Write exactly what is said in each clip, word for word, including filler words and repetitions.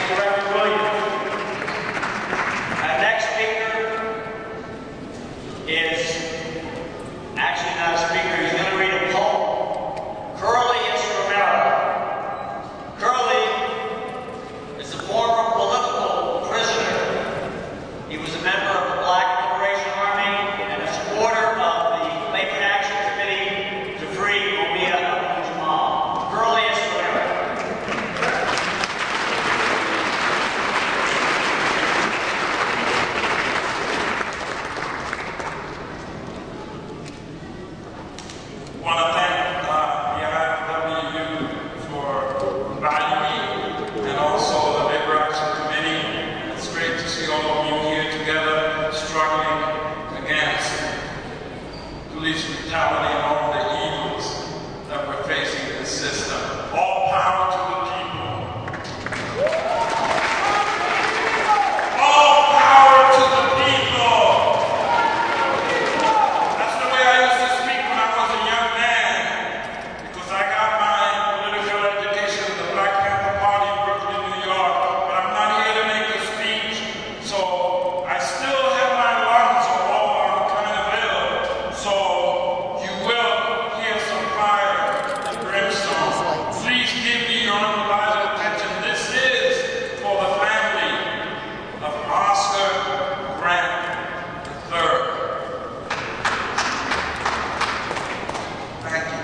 you, Reverend Williams. Our next speaker is actually not a speaker. He's going to read a poem. Curly Romero. Curly is a former political prisoner. He was a member of the Black Liberation Army and a supporter of the Lakewood Action Committee to free Mumia Abu-Jamal. Curly Romero. I want to thank uh, the I F W U for inviting me, and also the Labor Action Committee. It's great to see all of you here together, struggling against police brutality and all the evils that we're facing in the system. All power to the people. All power to the people. That's the way I used to speak when I was a young man, because I got my political education in the Black Panther Party in Brooklyn, New York, but I'm not here to make a speech, so I still have my lungs full. I'm kind of ill, so you will hear some fire and brimstone. Please give me your undivided attention. This is for the family of Oscar Grant the third. Thank you.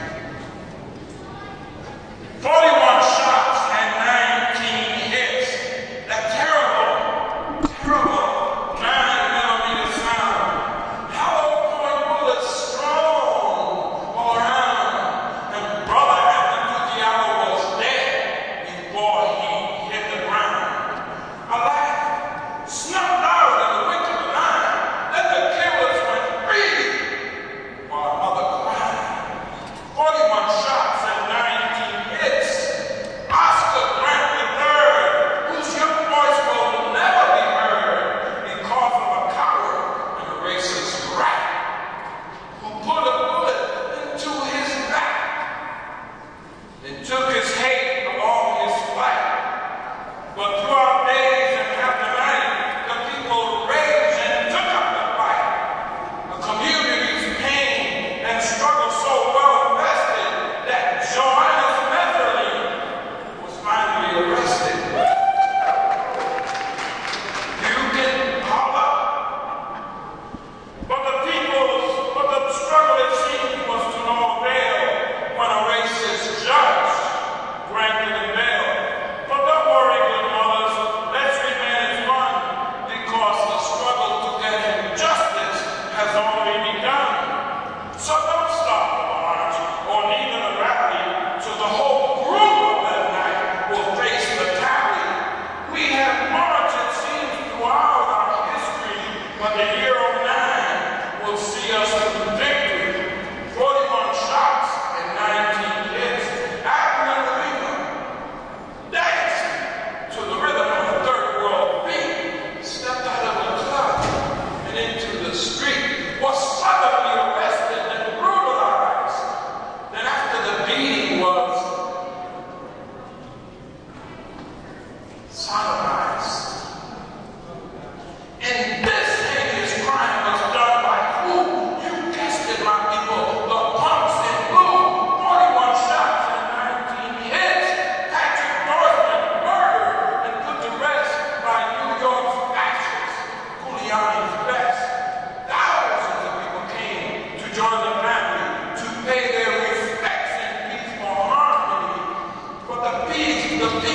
forty-one shots and nineteen hits. That terrible, terrible nine millimeter sound. Hollow point bullets strong all around. And Brother Abdul Diallo was dead before he hit the ground. A laugh snuffed out in the wink of an eye. Then the killers went free while mother cried. forty-one shots and nineteen hits. Oscar Grant the third, whose young voice will never be heard because of a coward and a racist rat who put a bullet into his back and took his hate along his flight. But throughout days and half the night, the people raged and took up the fight. The community's pain and struggle so well invested that Joannes Metherly was finally arrested. You can holler, but the people's, but the struggle it seemed was to no avail when a racist judge granted him bail. But don't worry, good mothers, let's remain one, because the struggle to get him justice has already begun. So don't stop the march or neither the rally, so the whole group of that night will face the tally. We have marched, it seems, throughout our history, but the year oh nine will see us to victory. forty-one shots and nineteen hits. Abner Lima dancing to the rhythm of a third world beat, stepped out of the club and into the street, was suddenly arrested and brutalized. Then after the beating was sodomized. And this heinous crime was done by who? You guessed it, my people, the punks in blue. forty-one shots and nineteen hits. Patrick Northman murdered and put to rest by New York's fascists, Giuliani's best. Thousands of people came to join the family, to pay their respects in peaceful harmony. But the peace, the